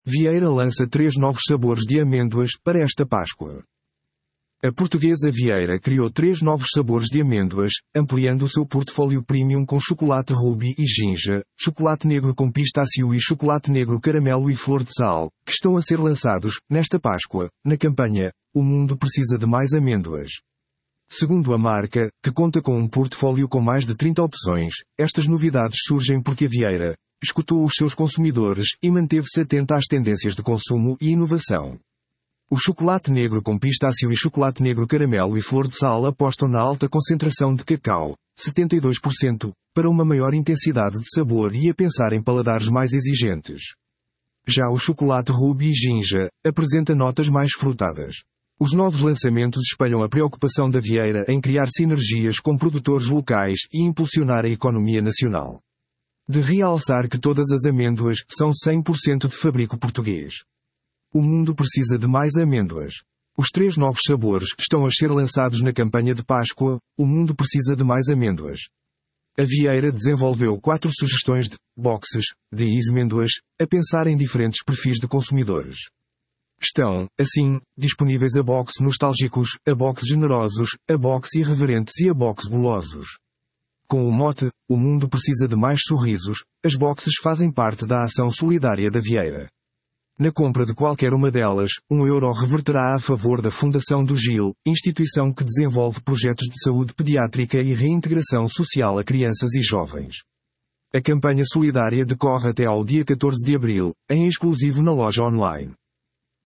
Vieira lança 3 novos sabores de amêndoas para esta Páscoa. A portuguesa Vieira criou 3 novos sabores de amêndoas, ampliando o seu portfólio premium com chocolate ruby e ginja, chocolate negro com pistácio e chocolate negro caramelo e flor de sal, que estão a ser lançados, nesta Páscoa, na campanha "O Mundo Precisa de Mais Amêndoas". Segundo a marca, que conta com um portfólio com mais de 30 opções, estas novidades surgem porque a Vieira escutou os seus consumidores e manteve-se atenta às tendências de consumo e inovação. O chocolate negro com pistácio e chocolate negro caramelo e flor de sal apostam na alta concentração de cacau, 72%, para uma maior intensidade de sabor e a pensar em paladares mais exigentes. Já o chocolate ruby e ginja apresenta notas mais frutadas. Os novos lançamentos espelham a preocupação da Vieira em criar sinergias com produtores locais e impulsionar a economia nacional. De realçar que todas as amêndoas são 100% de fabrico português. O mundo precisa de mais amêndoas. Os 3 novos sabores estão a ser lançados na campanha de Páscoa, "O Mundo Precisa de Mais Amêndoas". A Vieira desenvolveu 4 sugestões de boxes de amêndoas, a pensar em diferentes perfis de consumidores. Estão, assim, disponíveis a box nostálgicos, a box generosos, a box irreverentes e a box gulosos. Com o mote "O Mundo Precisa de Mais Sorrisos", as boxes fazem parte da ação solidária da Vieira. Na compra de qualquer uma delas, €1 reverterá a favor da Fundação do Gil, instituição que desenvolve projetos de saúde pediátrica e reintegração social a crianças e jovens. A campanha solidária decorre até ao dia 14 de abril, em exclusivo na loja online.